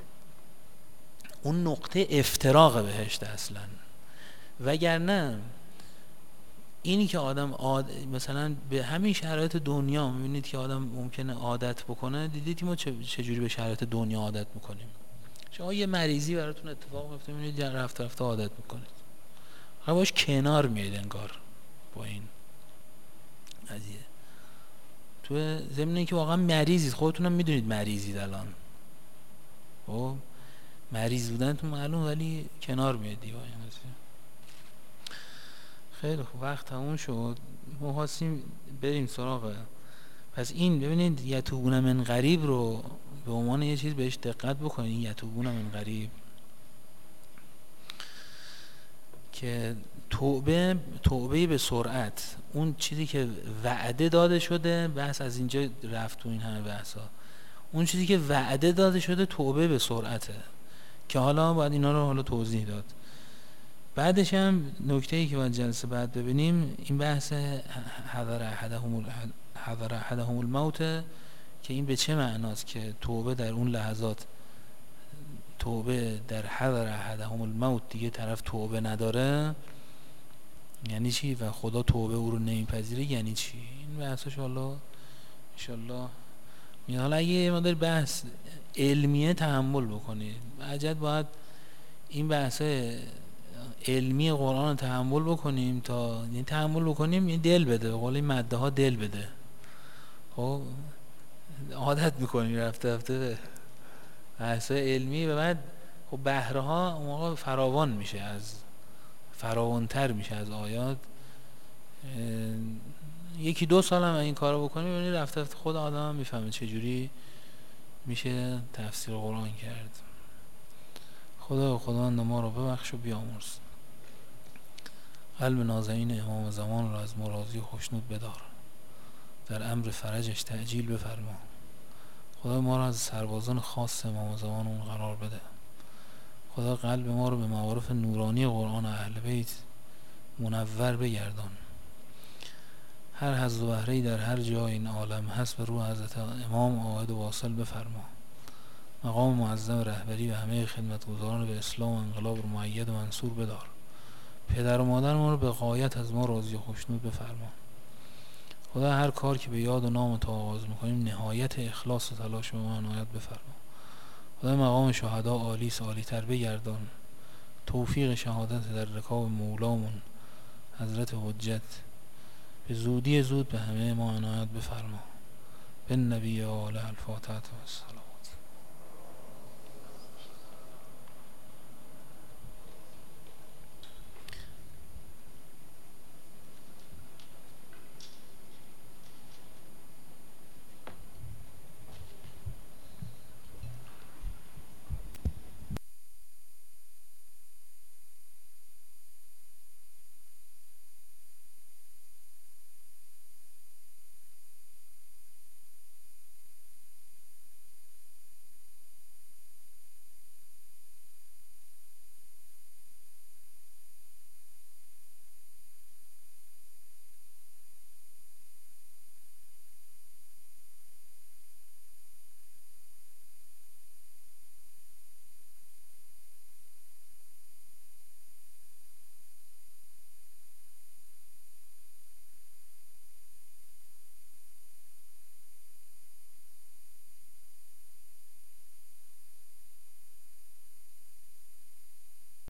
اون نقطه افتراق بهشت اصلا. وگرنه اینی که آدم عاد... مثلا به همین شرایط دنیا میبینید که آدم ممکنه عادت بکنه. دیدید ما چجوری به شرایط دنیا عادت میکنیم؟ شما یه مریضی براتون اتفاق میفته میبینید رفت رفته عادت میکنید، خب باش کنار میاد انگار با این قضیه. تو ضمن اینکه واقعا مریضید، خودتونم میدونید مریضید الان، خب مریض بودن تو معلوم، ولی کنار میادی با این قضیه. خیلی خوب، وقت تموم شد، ما خواستیم بریم سراغ. پس این ببینید یتوبون من قریب رو به عنوان یه چیز بهش دقت بکنید. یتوبون من قریب که توبه توبه به سرعت، اون چیزی که وعده داده شده، بحث از اینجا رفت تو این همه بحثا، اون چیزی که وعده داده شده توبه به سرعته که حالا باید اینا رو حالا توضیح داد. بعدش هم نکته‌ای که باید جلسه بعد ببینیم این بحث حضر احدهم حضر احدهم الموت، که این به چه معناست که توبه در اون لحظات، توبه در حضر احدهم الموت دیگه طرف توبه نداره یعنی چی، و خدا توبه او رو نمیپذیره یعنی چی. این بحثش حالا انشالله میاد. حالا اگه ما در بحث علمیه تحمل بکنید، عجب باید این بحث علمی قرآن رو تحمل بکنیم، تا این تحمل بکنیم این دل بده، به قول این مده ها دل بده. خب عادت میکنیم رفته رفته بحث علمی و بعد خب بهره ها اون موقع فراوان میشه، از فراوانتر میشه از آیات. یکی دو سال هم این کارو بکنیم ببینید رفته رفته خود آدم هم میفهمه چجوری میشه تفسیر قرآن کرد. خدا خداوند ما رو ببخش و بیامرز. قلب نازنین امام زمان را از مرازی و خشنود بدار، در امر فرجش تعجیل بفرما. خدا ما را از سربازان خاص امام زمانمون قرار بده. خدا قلب ما رو به معارف نورانی قرآن و اهل بیت منور بگردان. هر حظ و بهره‌ای در هر جای این عالم هست به روح حضرت امام عاهد و واصل بفرما. مقام معظم رهبری و همه خدمتگزاران به اسلام و انقلاب رو مؤید و منصور بدار. پدر و مادر ما رو به غایت از ما راضی و خوشنود بفرما. خدا هر کار که به یاد و نام تو آغاز میکنیم نهایت اخلاص و تلاش به ما عنایت بفرما. خدا مقام شهدا عالی عالی تر بگردان. توفیق شهادت در رکاب مولامون حضرت حجت به زودی زود به همه ما عنایت بفرما. به نبی و آله الفاتحه و السلام.